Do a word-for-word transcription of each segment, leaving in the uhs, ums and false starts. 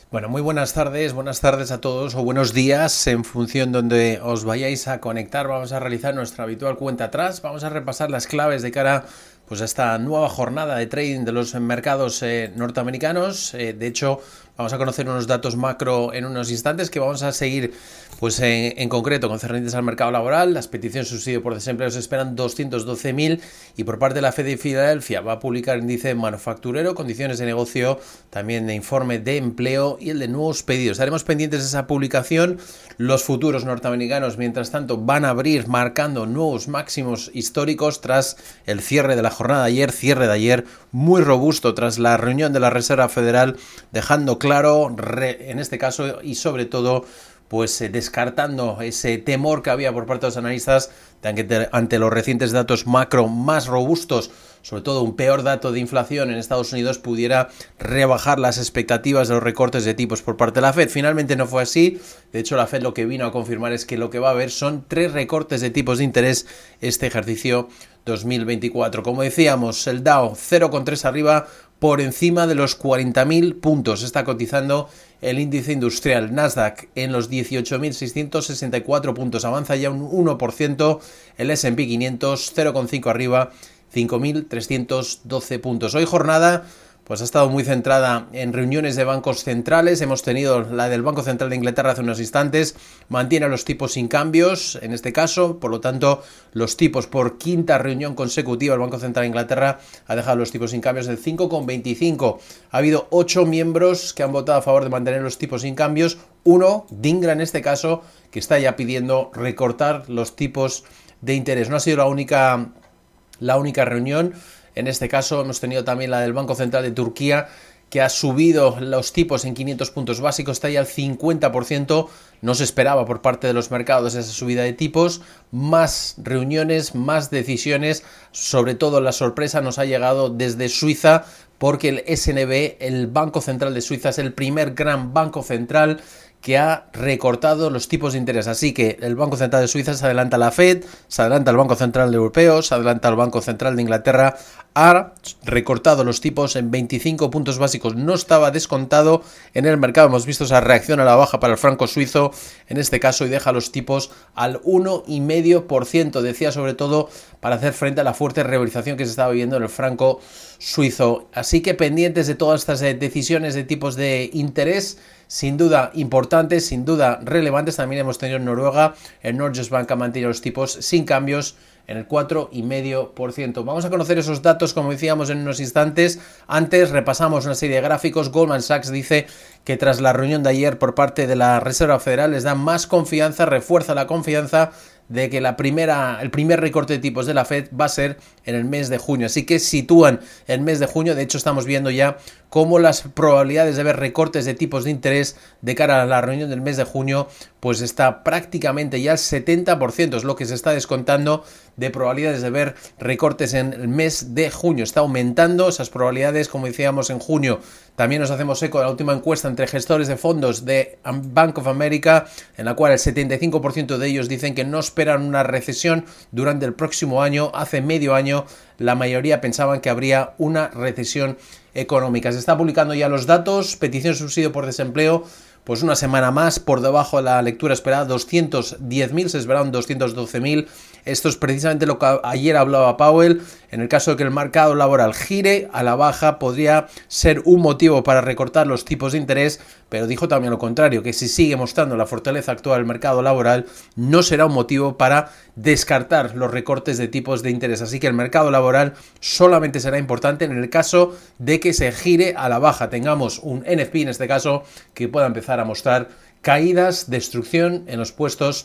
Bueno, muy buenas tardes, buenas tardes a todos o buenos días en función donde os vayáis a conectar. Vamos a realizar nuestra habitual cuenta atrás, vamos a repasar las claves de cara pues, a esta nueva jornada de trading de los mercados eh, norteamericanos. Eh, de hecho, vamos a conocer unos datos macro en unos instantes que vamos a seguir pues en, en concreto concernientes al mercado laboral. Las peticiones de subsidio por desempleo se esperan doscientos doce mil y por parte de la Fed de Filadelfia va a publicar el índice manufacturero, condiciones de negocio, también de informe de empleo y el de nuevos pedidos. Estaremos pendientes de esa publicación. Los futuros norteamericanos, mientras tanto, van a abrir marcando nuevos máximos históricos tras el cierre de la jornada de ayer, cierre de ayer muy robusto tras la reunión de la Reserva Federal, dejando claro, re, en este caso y sobre todo, pues eh, descartando ese temor que había por parte de los analistas de, ante los recientes datos macro más robustos, sobre todo un peor dato de inflación en Estados Unidos, pudiera rebajar las expectativas de los recortes de tipos por parte de la Fed. Finalmente no fue así. De hecho, la Fed lo que vino a confirmar es que lo que va a haber son tres recortes de tipos de interés este ejercicio dos mil veinticuatro. Como decíamos, el Dow cero coma tres arriba, por encima de los cuarenta mil puntos. Está cotizando el índice industrial Nasdaq en los dieciocho mil seiscientos sesenta y cuatro puntos. Avanza ya un uno por ciento. El ese and pe quinientos cero coma cinco arriba, cinco mil trescientos doce puntos. Hoy jornada pues ha estado muy centrada en reuniones de bancos centrales. Hemos tenido la del Banco Central de Inglaterra hace unos instantes. Mantiene los tipos sin cambios, en este caso. Por lo tanto, los tipos por quinta reunión consecutiva. El Banco Central de Inglaterra ha dejado los tipos sin cambios del cinco coma veinticinco. Ha habido ocho miembros que han votado a favor de mantener los tipos sin cambios. Uno, Dingra en este caso, que está ya pidiendo recortar los tipos de interés. No ha sido la única, la única reunión. En este caso hemos tenido también la del Banco Central de Turquía, que ha subido los tipos en quinientos puntos básicos, está ya al cincuenta por ciento. No se esperaba por parte de los mercados esa subida de tipos. Más reuniones, más decisiones. Sobre todo la sorpresa nos ha llegado desde Suiza, porque el ese ene be, el Banco Central de Suiza, es el primer gran banco central que ha recortado los tipos de interés. Así que el Banco Central de Suiza se adelanta a la Fed, se adelanta al Banco Central Europeo, se adelanta al Banco Central de Inglaterra. Ha recortado los tipos en veinticinco puntos básicos. No estaba descontado en el mercado. Hemos visto esa reacción a la baja para el franco suizo en este caso y deja los tipos al uno coma cinco por ciento. Decía sobre todo para hacer frente a la fuerte revalorización que se estaba viviendo en el franco suizo. Así que pendientes de todas estas decisiones de tipos de interés, sin duda importantes, sin duda relevantes. También hemos tenido en Noruega, el Norges Bank ha mantenido los tipos sin cambios en el cuatro coma cinco por ciento. Vamos a conocer esos datos, como decíamos, en unos instantes. Antes repasamos una serie de gráficos. Goldman Sachs dice que tras la reunión de ayer por parte de la Reserva Federal les da más confianza, refuerza la confianza de que la primera, el primer recorte de tipos de la Fed va a ser en el mes de junio. Así que sitúan el mes de junio. De hecho, estamos viendo ya cómo las probabilidades de ver recortes de tipos de interés de cara a la reunión del mes de junio pues está prácticamente ya al setenta por ciento. Es lo que se está descontando de probabilidades de ver recortes en el mes de junio. Está aumentando esas probabilidades, como decíamos, en junio. También nos hacemos eco de la última encuesta entre gestores de fondos de Bank of America, en la cual el setenta y cinco por ciento de ellos dicen que no esperan una recesión durante el próximo año. Hace medio año la mayoría pensaban que habría una recesión económica. Se está publicando ya los datos. Petición de subsidio por desempleo, pues una semana más por debajo de la lectura esperada, doscientos diez mil, se esperaban doscientos doce mil. Esto es precisamente lo que ayer hablaba Powell. En el caso de que el mercado laboral gire a la baja, podría ser un motivo para recortar los tipos de interés, pero dijo también lo contrario, que si sigue mostrando la fortaleza actual del mercado laboral, no será un motivo para descartar los recortes de tipos de interés. Así que el mercado laboral solamente será importante en el caso de que se gire a la baja, tengamos un ene efe pe en este caso que pueda empezar a mostrar caídas, destrucción en los puestos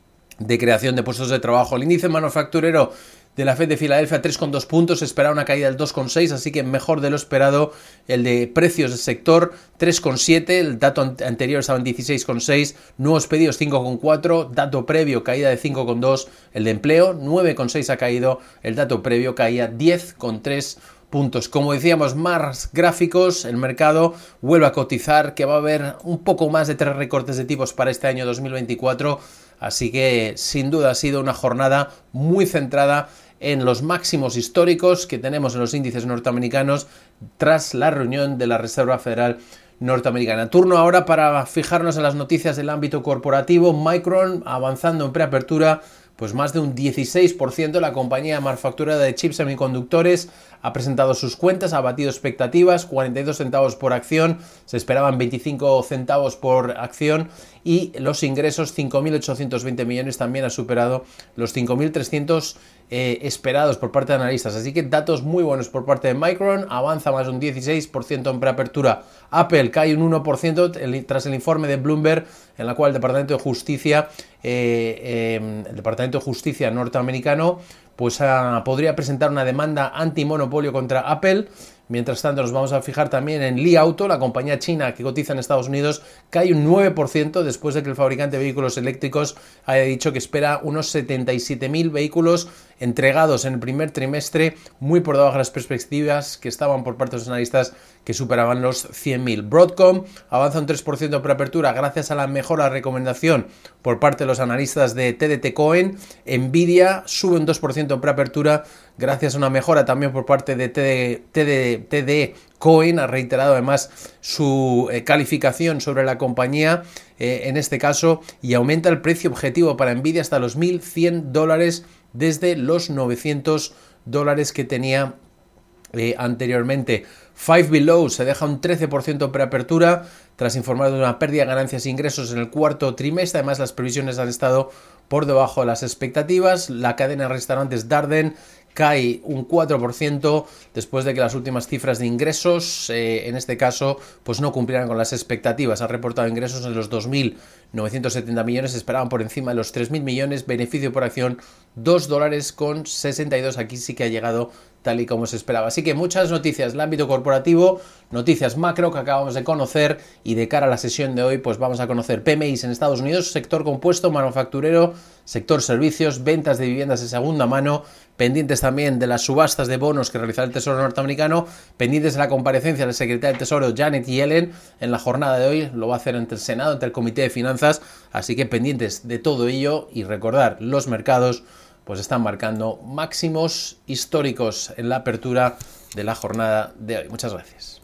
de creación de puestos de trabajo. El índice manufacturero de la Fed de Filadelfia, tres coma dos puntos, se esperaba una caída del dos coma seis, así que mejor de lo esperado. El de precios del sector, tres coma siete, el dato anterior estaba en dieciséis coma seis, nuevos pedidos cinco coma cuatro, dato previo caída de cinco coma dos, el de empleo nueve coma seis ha caído, el dato previo caía diez coma tres puntos. Como decíamos, más gráficos, el mercado vuelve a cotizar que va a haber un poco más de tres recortes de tipos para este año dos mil veinticuatro, así que sin duda ha sido una jornada muy centrada en los máximos históricos que tenemos en los índices norteamericanos tras la reunión de la Reserva Federal norteamericana. Turno ahora para fijarnos en las noticias del ámbito corporativo. Micron avanzando en preapertura, pues más de un dieciséis por ciento. La compañía manufacturera de chips semiconductores ha presentado sus cuentas, ha batido expectativas, cuarenta y dos centavos por acción, se esperaban veinticinco centavos por acción, y los ingresos cinco mil ochocientos veinte millones, también ha superado los cinco mil trescientos eh, esperados por parte de analistas. Así que datos muy buenos por parte de Micron, avanza más de un dieciséis por ciento en preapertura. Apple cae un uno por ciento tras el informe de Bloomberg, en la cual el Departamento de Justicia, eh, eh, el Departamento de Justicia norteamericano, pues uh, podría presentar una demanda antimonopolio contra Apple. Mientras tanto, nos vamos a fijar también en Li Auto, la compañía china que cotiza en Estados Unidos, cae un nueve por ciento después de que el fabricante de vehículos eléctricos haya dicho que espera unos setenta y siete mil vehículos entregados en el primer trimestre, muy por debajo de las perspectivas que estaban por parte de los analistas, que superaban los cien mil. Broadcom avanza un tres por ciento en preapertura gracias a la mejora recomendación por parte de los analistas de T D T Cowen. Nvidia sube un dos por ciento en preapertura gracias a una mejora también por parte de T D Cowen. Ha reiterado además su eh, calificación sobre la compañía eh, en este caso, y aumenta el precio objetivo para Nvidia hasta los mil cien dólares desde los novecientos dólares que tenía eh, anteriormente. Five Below se deja un trece por ciento en preapertura tras informar de una pérdida de ganancias e ingresos en el cuarto trimestre. Además, las previsiones han estado por debajo de las expectativas. La cadena de restaurantes Darden cae un cuatro por ciento después de que las últimas cifras de ingresos, eh, en este caso, pues no cumplieran con las expectativas. Ha reportado ingresos en los dos mil novecientos setenta millones, esperaban por encima de los tres mil millones, beneficio por acción dos dólares con sesenta y dos, aquí sí que ha llegado tal y como se esperaba. Así que muchas noticias del ámbito corporativo, noticias macro que acabamos de conocer, y de cara a la sesión de hoy pues vamos a conocer P M Is en Estados Unidos, sector compuesto, manufacturero, sector servicios, ventas de viviendas de segunda mano, pendientes también de las subastas de bonos que realizará el Tesoro norteamericano, pendientes de la comparecencia del secretario del Tesoro Janet Yellen en la jornada de hoy, lo va a hacer ante el Senado, ante el Comité de Finanzas, así que pendientes de todo ello. Y recordar, los mercados pues están marcando máximos históricos en la apertura de la jornada de hoy. Muchas gracias.